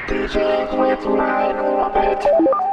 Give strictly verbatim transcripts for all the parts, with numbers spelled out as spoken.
D J with my orbit.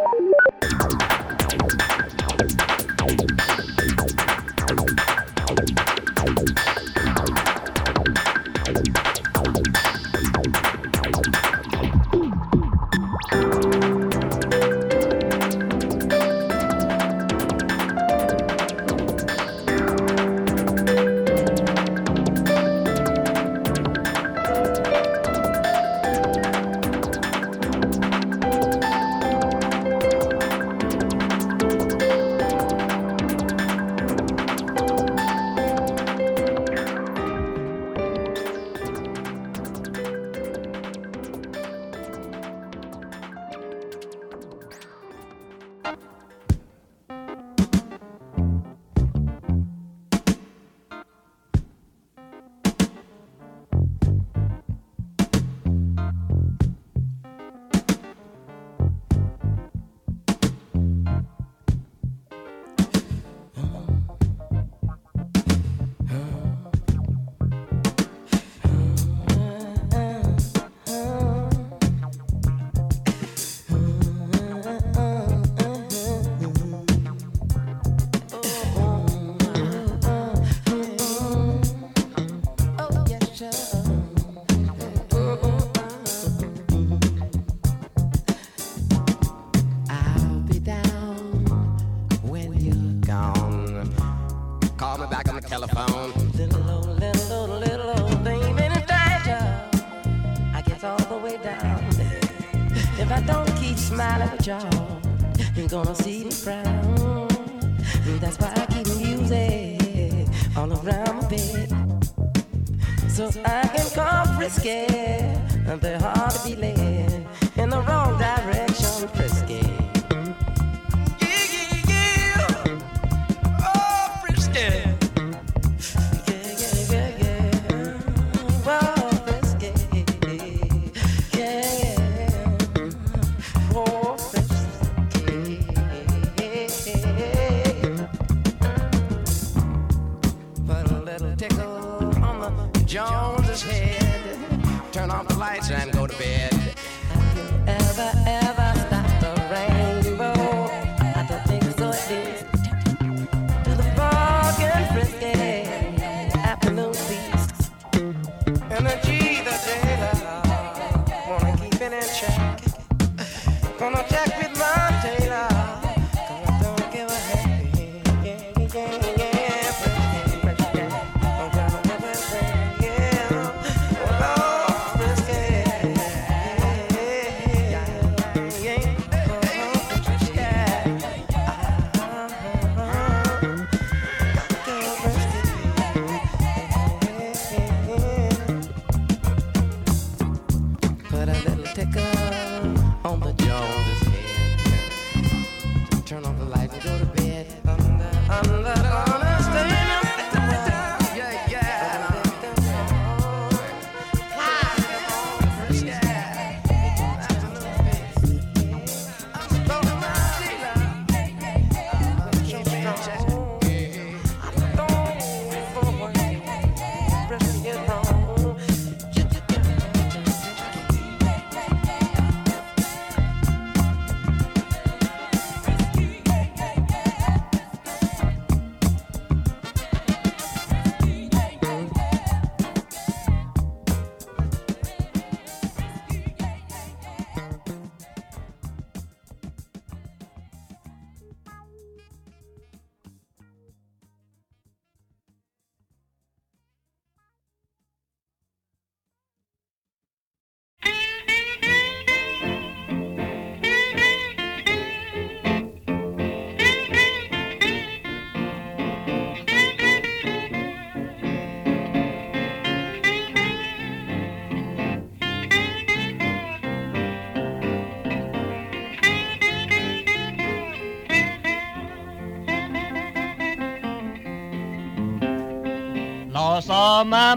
Lost all my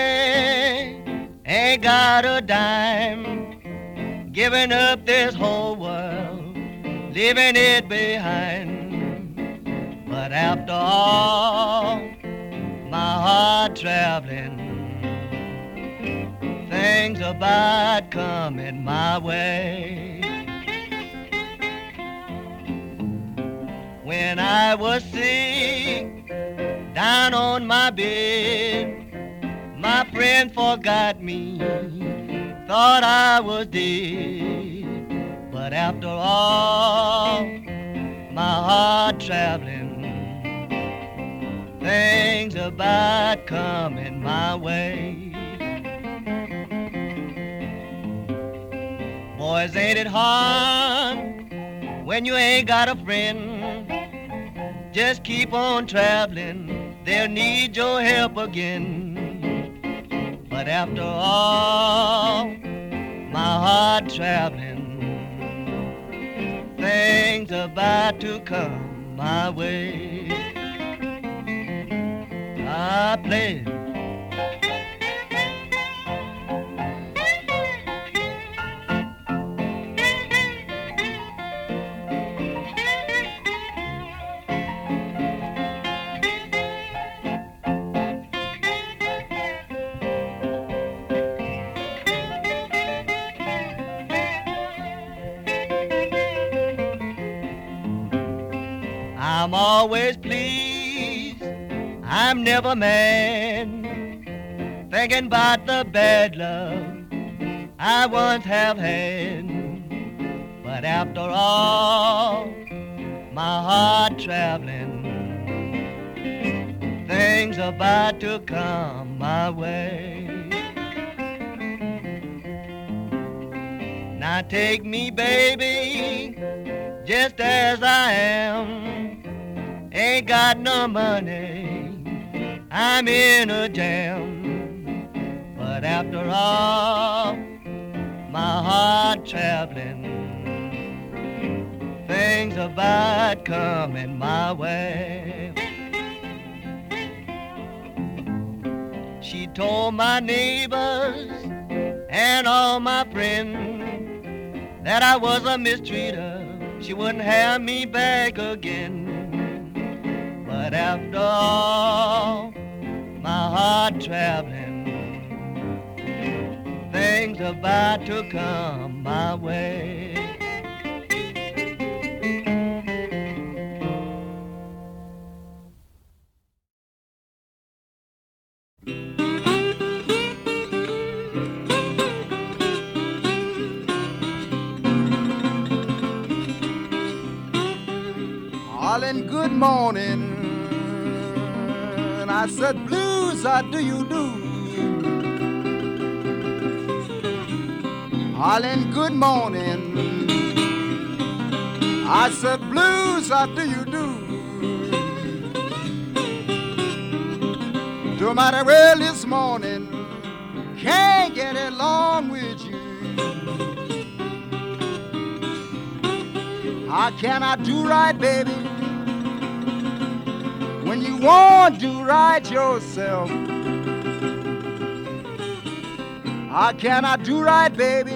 money, ain't got a dime, giving up this whole world, leaving it behind. But after all my hard traveling, things things about coming my way. When I was sick, down on my bed, my friend forgot me, thought I was dead. But after all, my hard traveling, things about coming my way. Boys, ain't it hard when you ain't got a friend? Just keep on traveling, they'll need your help again. But after all, my hard traveling, things about to come my way. I play. I'm always pleased, I'm never mad, thinking about the bad love I once have had. But after all, my hard traveling, things about to come my way. Now take me, baby, just as I am. Ain't got no money, I'm in a jam. But after all, my hard traveling, things about coming my way. She told my neighbors and all my friends that I was a mistreater, she wouldn't have me back again. But after all, my hard traveling, things about to come my way. Darling, good morning. I said, blues, how do you do? Darling, good morning. I said, blues, how do you do? No matter well this morning, can't get along with you. How can I do right, baby, when you won't do right yourself? How can I do right, baby,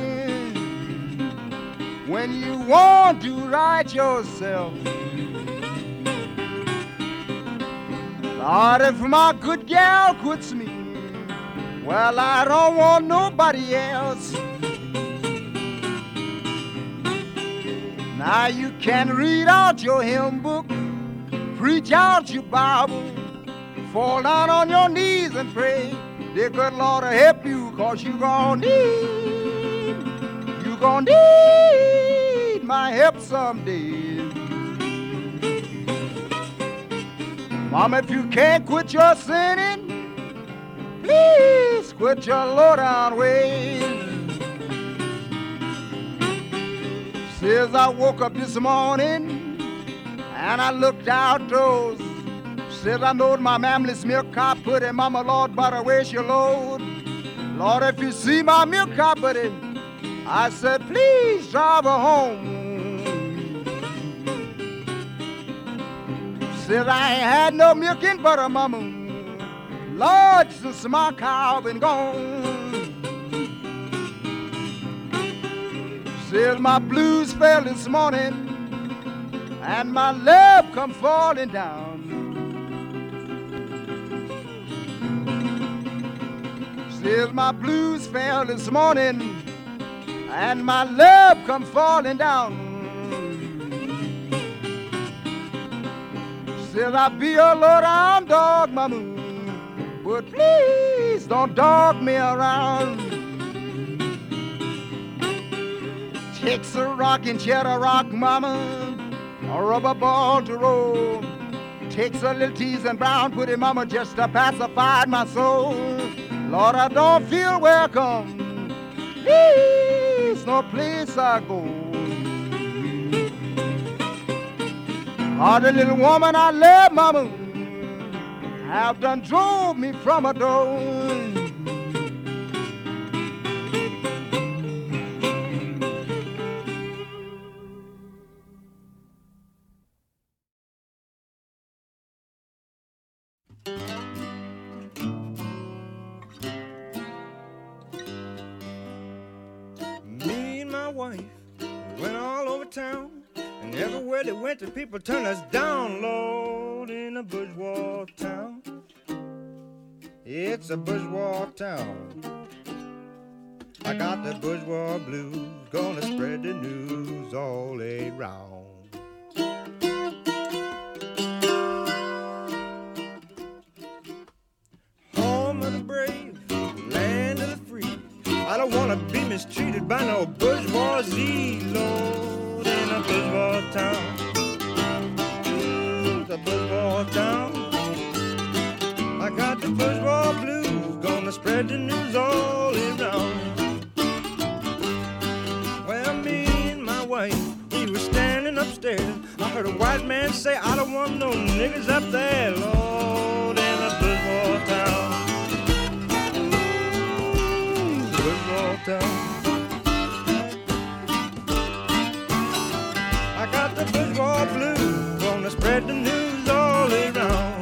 when you won't do right yourself? Lord, if my good gal quits me, well, I don't want nobody else. Now you can read out your hymn book, preach out your Bible, fall down on your knees and pray. Dear good Lord, to help you, cause you gon' need, you gon' need my help someday. Mama, if you can't quit your sinning, please quit your low down ways. Says I woke up this morning and I looked outdoors. Says I knowed my family's milk car put in. Mama, Lord, better where's your load? Lord, if you see my milk car put in, I said, please drive her home. Says I ain't had no milk in butter, Mama. Lord, since my cow been gone. Says my blues fell this morning and my love come falling down. Says my blues fell this morning and my love come falling down. Says I be a low-down dog, mama, but please don't dog me around. Takes a rocking chair to rock, mama, a rubber ball to roll. Takes a little tease and brown pretty mama just to pacify my soul. Lord, I don't feel welcome. Please, no place I go. Oh, the little woman I love, mama, have done drove me from a door. Me and my wife went all over town, and everywhere they went, the people turned us down, Lord, in a bourgeois town. It's a bourgeois town. I got the bourgeois blues, gonna spread the news all around. Home of the brave, land of the free. I don't wanna be mistreated by no bourgeoisie, Lord, in a bourgeois town. It's a bourgeois town. I got the bourgeois blues, gonna spread the news all around. Well, me and my wife, we were standing upstairs. I heard a white man say, I don't want no niggas up there, Lord, in a bourgeois town. Bourgeois town. I got the bourgeois blues, gonna spread the news all around.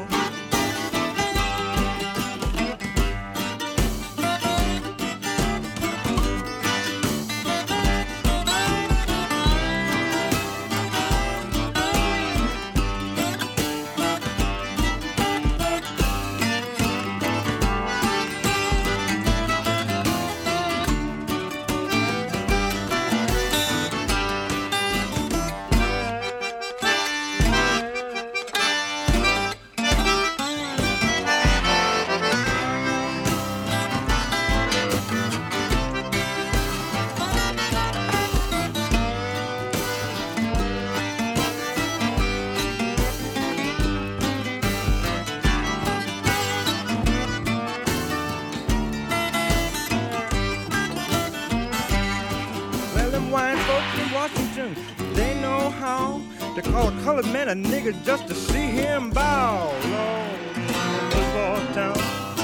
They know how to call a colored man a nigger just to see him bow. Lord, the bourgeois town.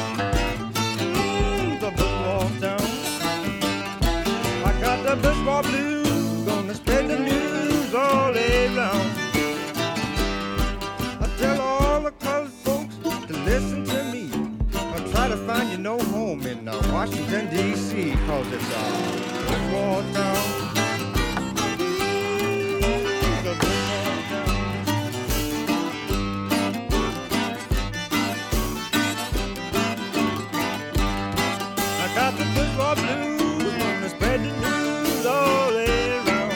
Mm, the bourgeois town. I got the bourgeois blues, gonna spread the news all around. I tell all the colored folks to listen to me. I'll try to find you no home in uh, Washington, D C, cause it's a bourgeois town. Got the bourgeois blues, gonna spread the news all around.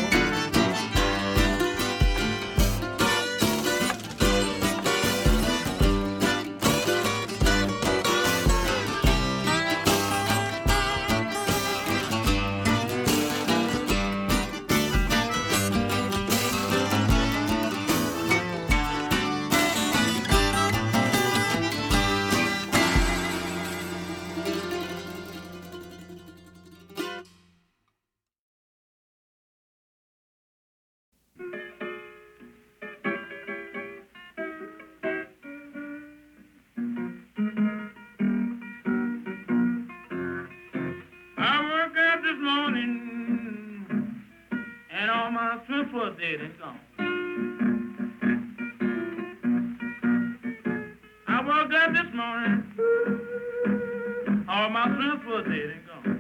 For dead and gone. I woke up this morning, all my friends were dead and gone.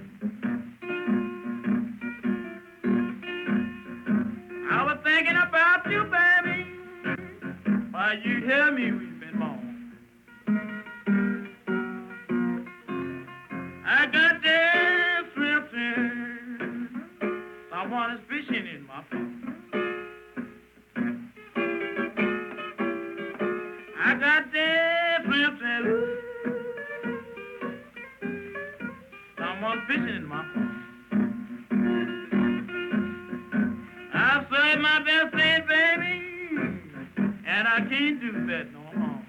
I was thinking about you, baby, while you hear me weeping moan. I got someone is fishing in my pond. I got there flipping. Someone fishing in my pond. I say my best friend, baby, and I can't do that no more.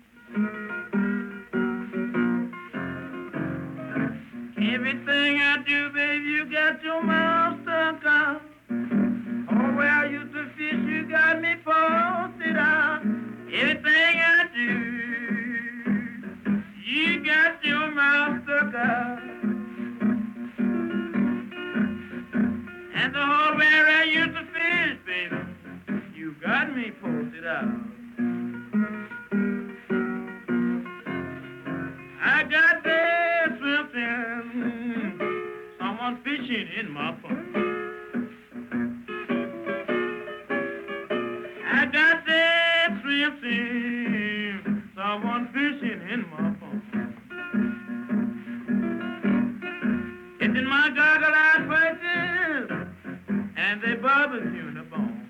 Everything I do, baby, you got your mouth stuck out. Oh, where I used to fish, you got me posted out. Everything I do, you got your mouth stuck out. And the whole where I used to fish, baby, you got me posted out. I got there something, someone fishing in my pond. I got there something, someone fishing in my pond. It's in my goggle-eyed faces, and they barbecue the bone.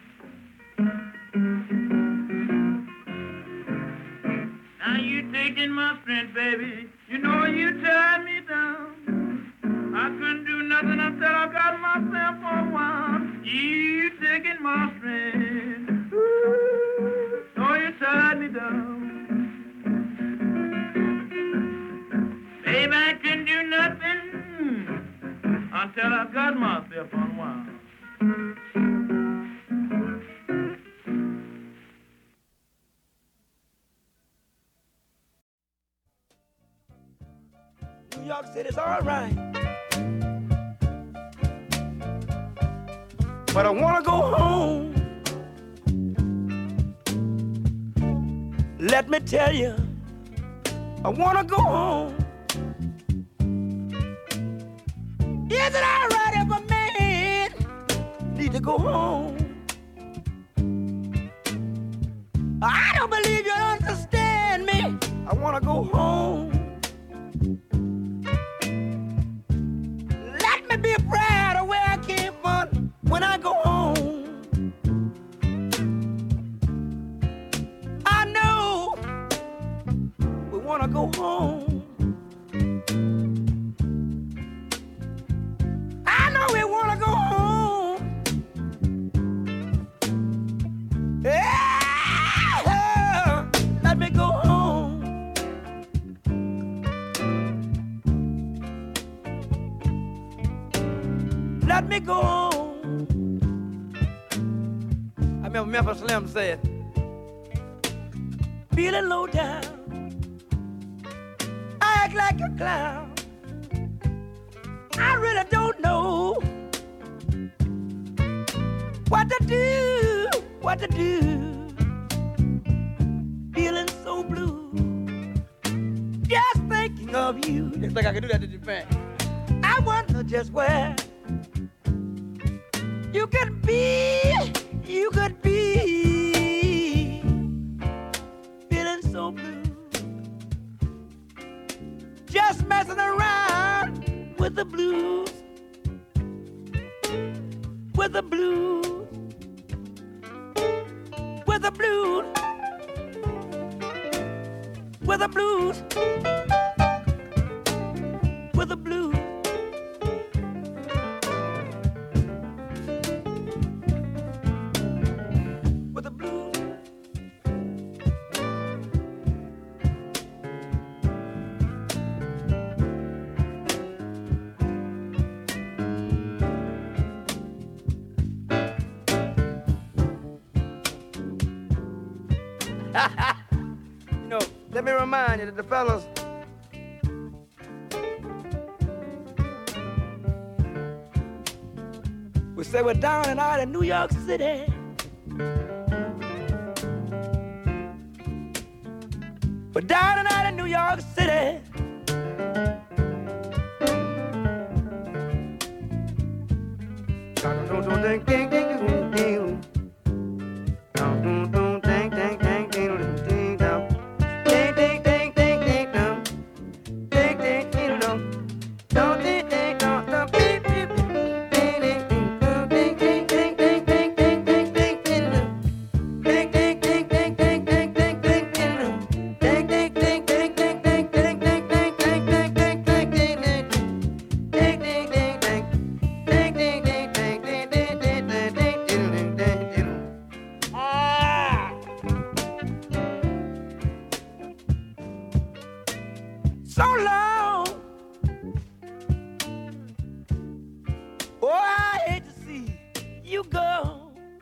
Now you taking my strength, baby. You know you tied me down. I couldn't do nothing until I got myself on one. You taking my strength. Ooh, so you tied me down. Baby, I couldn't do nothing until I got myself on one. New York City's all right, but I wanna go home. Let me tell you, I wanna go home. Is it all right if a man need to go home? I don't believe you understand me. I wanna go home. Let me be proud of where I came from when I go home. I know we wanna go home. I know we wanna go home. Yeah, let me go home. Let me go home. I remember Memphis Slim said, feeling low down, I act like a clown. I really don't know what to do, what to do. Feeling so blue, just thinking of you. Just think I can do that to Japan. I wonder just where you could be, you could be. Feeling so blue, just messing around with the blues, with the blues, with the blues, with the blues, with the blues. With the blues. You know, let me remind you that the fellas we say we're down and out in New York City. We're down and out in New York City. you go.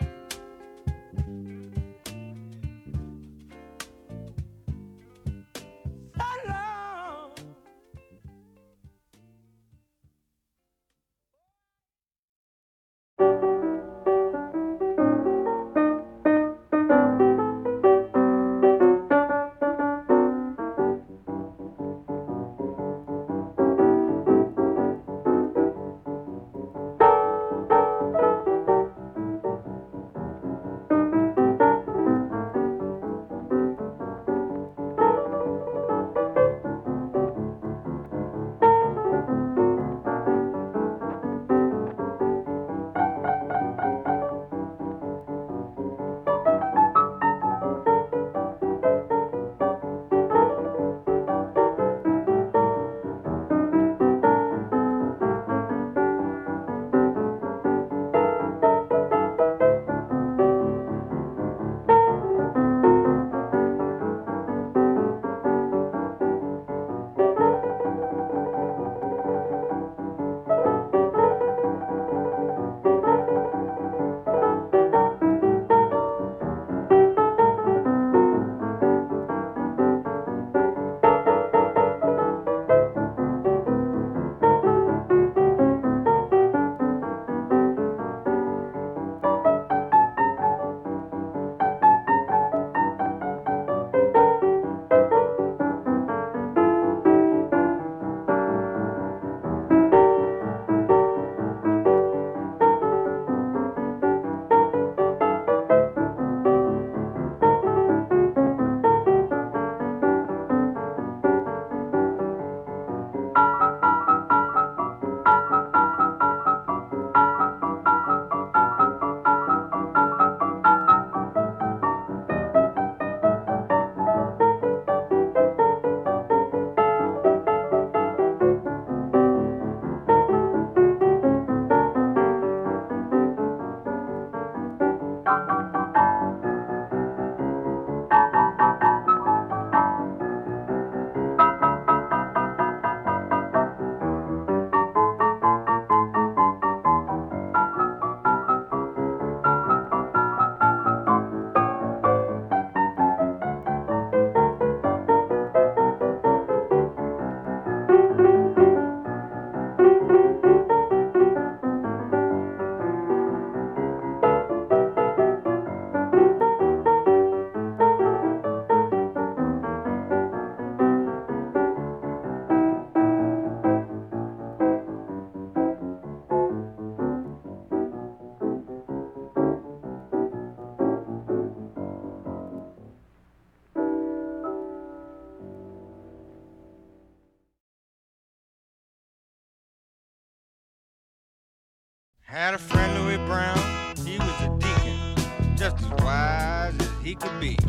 Had a friend, Louis Brown, he was a deacon, just as wise as he could be.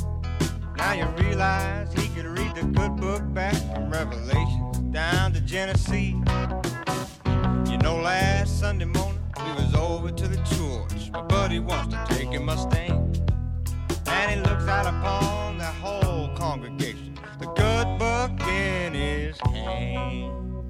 Now you realize he could read the good book back from Revelations down to Genesee. You know, last Sunday morning we was over to the church. My buddy wants to take him Mustang, and he looks out upon the whole congregation, the good book in his hand.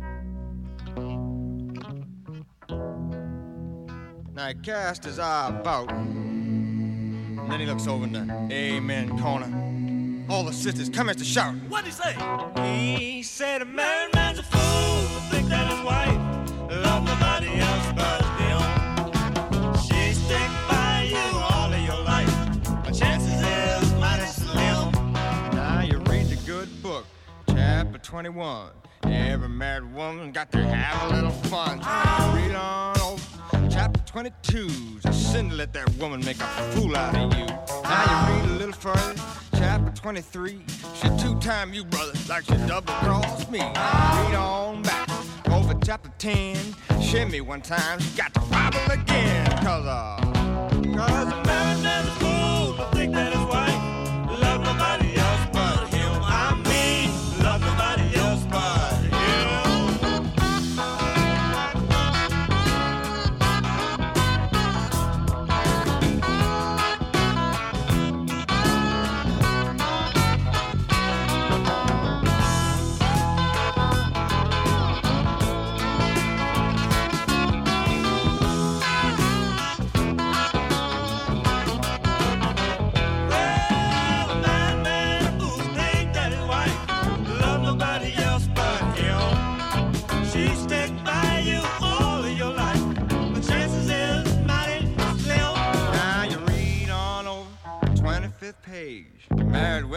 Now he cast his eye about, and then he looks over in the amen corner. All the sisters commence to shout. What'd he say? He said a married man's a fool to think that his wife loved nobody else but him. She stick by you all of your life, but chances is mighty slim. Now you read the good book, chapter twenty-one. Every married woman got to have a little fun. Read on over. Chapter twenty-two, just sin to let that woman make a fool out of you. Now you read a little further, chapter twenty-three. She two-time you, brother, like she double-crossed me. Read on back, over chapter ten. Shimmy one time, she got to wobble again. Cause, uh, cause a married man's a fool to think that his wife loved nobody else but him. I mean, loved nobody else but him.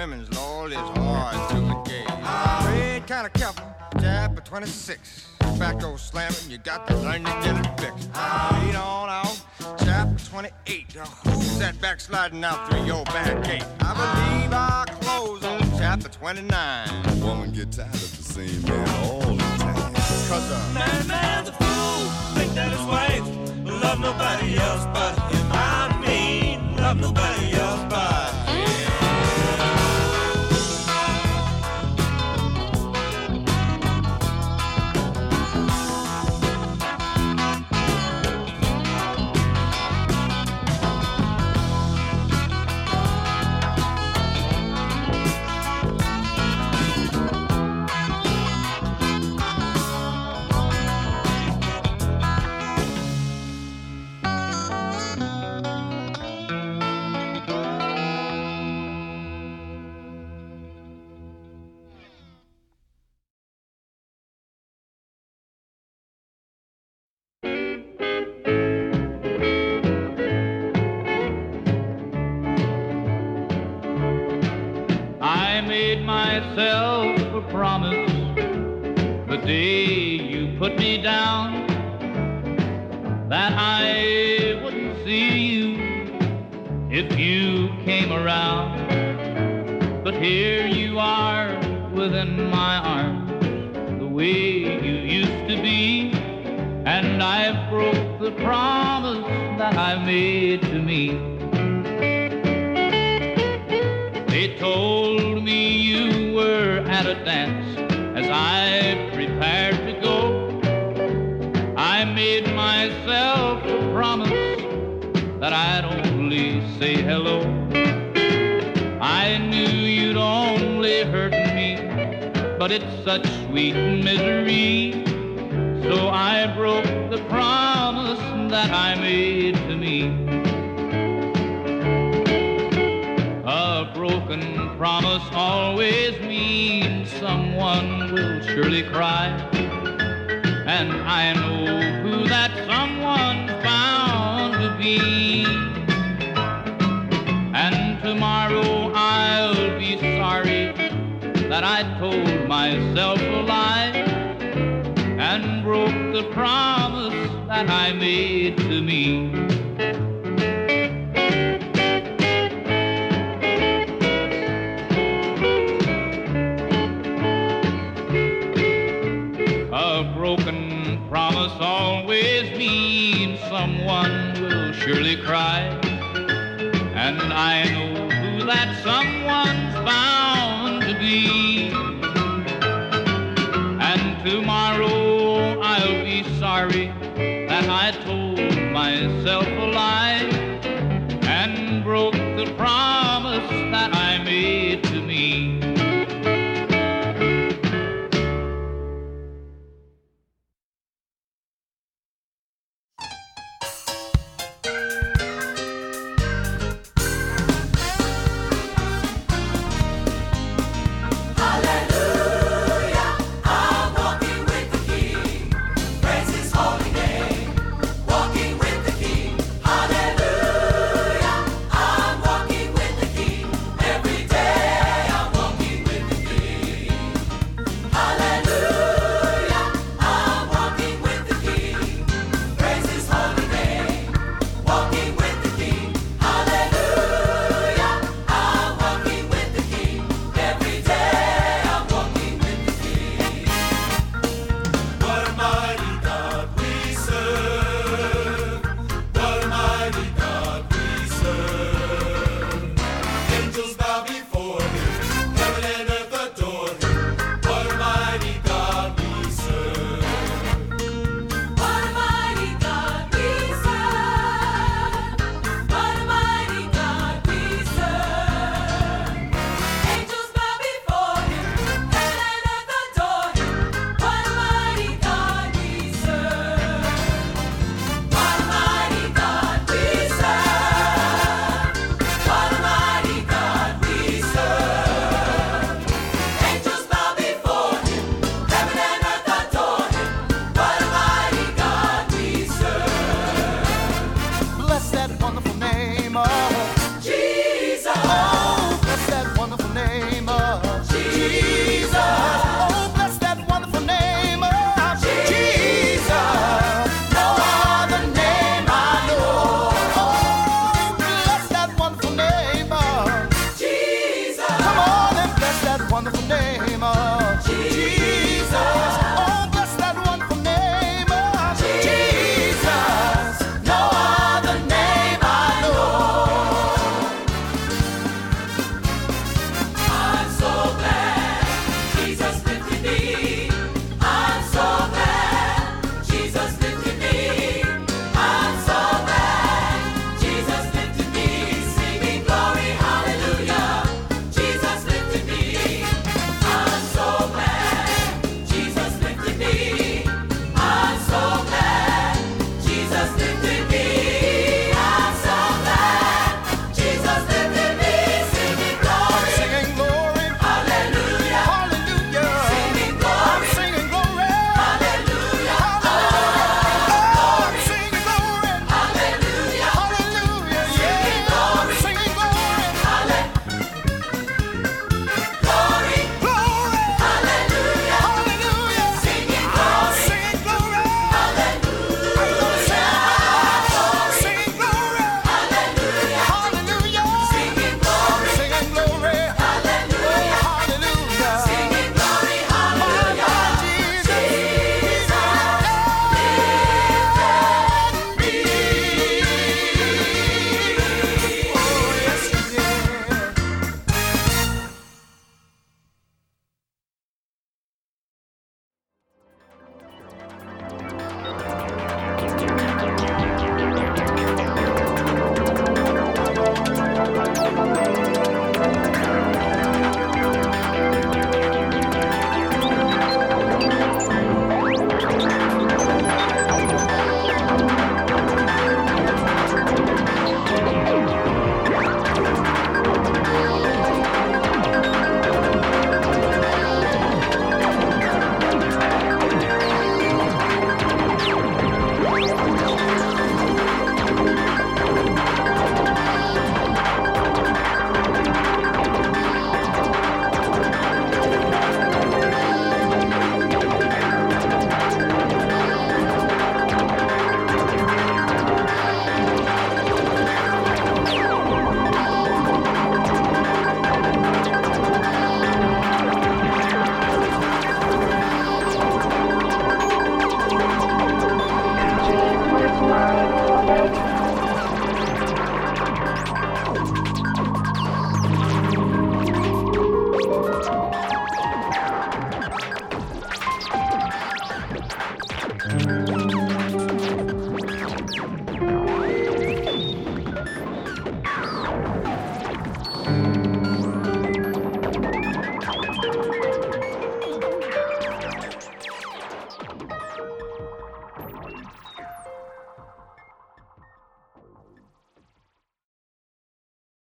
women's, Lord, is hard to engage. Read kind of careful, chapter twenty-six. Tobacco slamming, you got to learn to get it fixed. Read on out, chapter twenty-eight. Now, who's that backsliding out through your back gate? I believe our close on chapter twenty-nine. Woman get tired of the same man all the time. Cause a Man, man's a fool, think that his wife love nobody else but him. I mean, love nobody else but him. Myself a promise the day you put me down, that I wouldn't see you if you came around. But here you are within my arms, the way you used to be, and I broke the promise that I made to me. They told me you were at a dance as I prepared to go. I made myself a promise that I'd only say hello. I knew you'd only hurt me, but it's such sweet misery. So I broke the promise that I made to me. A broken promise always means someone will surely cry, and I know who that someone's bound to be. And tomorrow I'll be sorry that I told myself a lie and broke the promise that I made to me. Broken promise always means someone will surely cry, and I know who that someone's bound to be. And tomorrow I'll be sorry that I told myself a lie and broke the promise